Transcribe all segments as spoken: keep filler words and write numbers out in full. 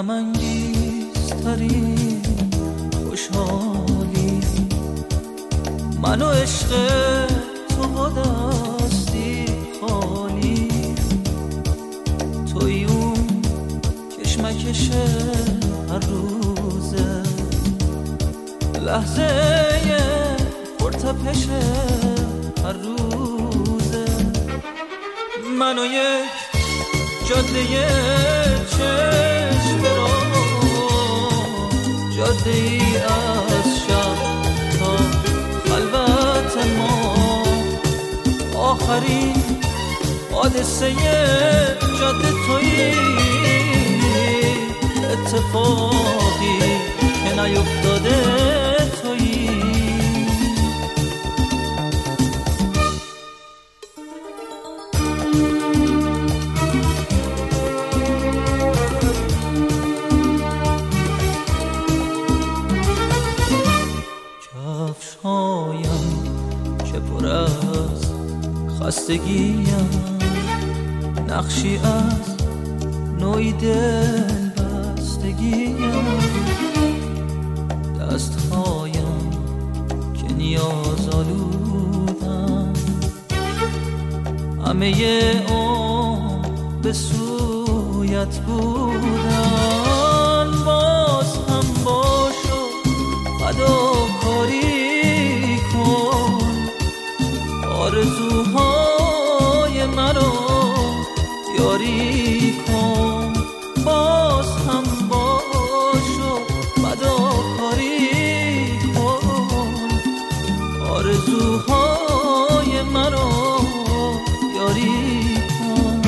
غم انگیزترین خوشحالی من و عشق تو با دستی خالی، توی اون کشمکش هر روزه، لحظه پرتپش هر روزه، من و یک جاده چشم رو، جاده ای از شب تا خلوت ما، آخرین حادثه جاده تویی، اتفاقی که نیفتاده تویی. کفشایم که پر از خستگیم، نقشی از نوعی دل بستگیم، دستهایم که نیاز آلودن، همه اون به سویت بودن، باز هم باشو فداکاری کن، آرزوهای منو یاری کن، باز هم باشو فداکاری کن، آرزوهای منو یاری کن.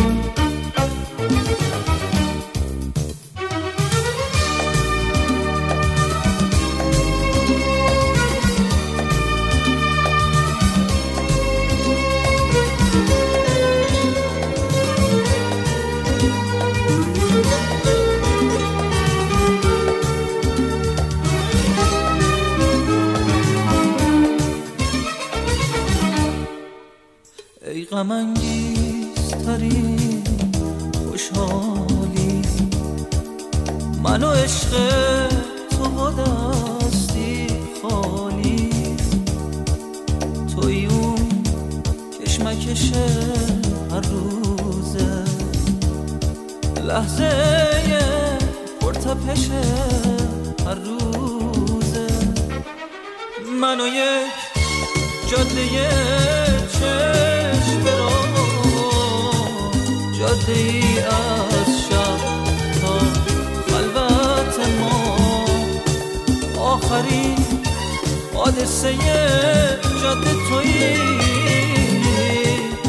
ای غم انگیزترین خوشحالی من و عشق تو با دستی خالی، توی اون کشمکش هر روزه، لحظه پرتپش هر روزه، من و یک جاده چشم رو، جاده ای از شب تا خلوت ما، آخرین حادثه جاده تویی،